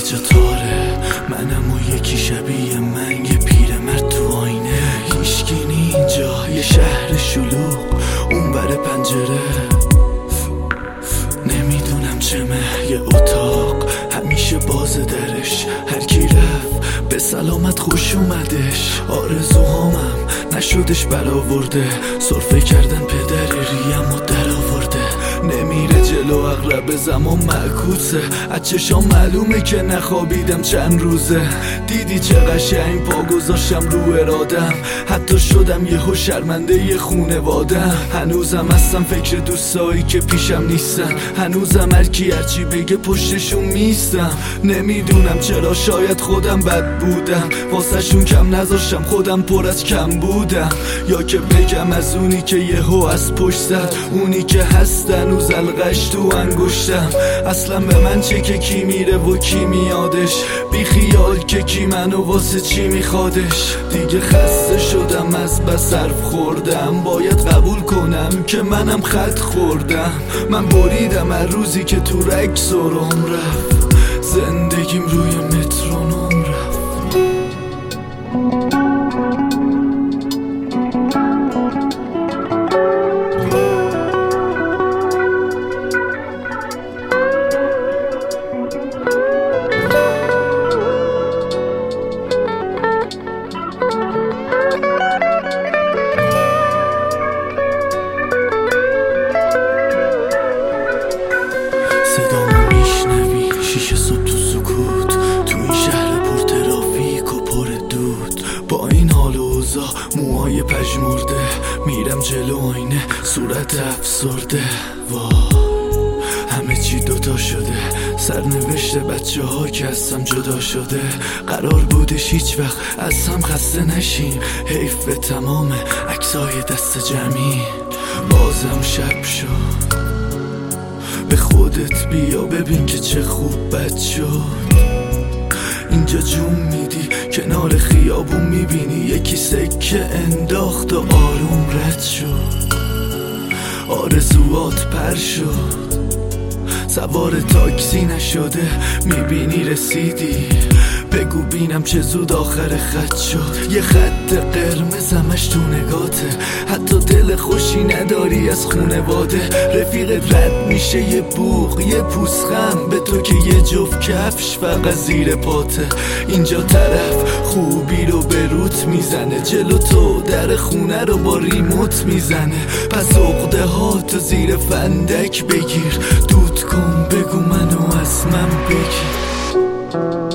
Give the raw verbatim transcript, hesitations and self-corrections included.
جا تاره، منم و یکی شبیه من، یه پیرمرد تو آینه. هیچکی نی اینجا، یه شهر شلوغ اون بر پنجره. نمیدونم چمه، یه اتاق همیشه باز درش. هر کی رفت به سلامت خوش اومدش. آرزوهامم نشدش برآورده، سرفه کردن پدر ریم و در آورده. نمیره جلو اغرب زمان معکوسه، از چشام معلومه که نخوابیدم چند روزه. دیدی چه قشنگ پا گذاشتم رو ارادم، حتی شدم یهو شرمنده ی خونوادم. هنوزم هستم فکر دوستایی که پیشم نیستن، هنوزم هرکی هرچی بگه پشتشون میستم. نمیدونم چرا، شاید خودم بد بودم، واسه شون کم نذاشتم، خودم پر از کم بودم. یا که بگم از اونی که یهو از پشت زد، اونی که هست هنوز القش تو انگشتم. اصلا به من چه که کی میره و کی میادش، بی خیال که کی منو واسه چی میخوادش. دیگه خسته شدم از بس حرف خوردم، باید قبول کنم که منم خط خوردم. من بریدم هر روزی که تو رگ سرم رفت، زندگیم روی مترونوم رفت. صدامو میشنوی شیشه صبح تو سکوت، تو این شهر پر ترافیک و پر دود. با این حال و اوضاع موهای پژمرده، میرم جلو آینه صورت افسرده. وای همه چی دوتا شده، سرنوشت بچه ها که هستم جدا شده. قرار بودش هیچ وقت از هم خسته نشیم، حیف به تمام عکسای دست جمعی. بازم شب شد، به خودت بیا ببین که چه خوب بد شد. اینجا جون میدی کنار خیابون، میبینی یکی سکه انداخت و آروم رد شد. آرزوات پر شد، سوار تاکسی نشده، میبینی رسیدی. بگو بینم چه زود آخر خط شد. یه خط قرمز همش تو نگاته، حتی دل خوشی نداری از خونواده. رفیقت رد میشه یه بوق یه پوسخم، به تو که یه جفت کفش فقط زیر پاته. اینجا طرف خوبی رو به روت میزنه، جلو تو در خونه رو با ریموت میزنه. پس عقده ها تو زیر فندک بگیر، دود کن بگو منو از من بگیر.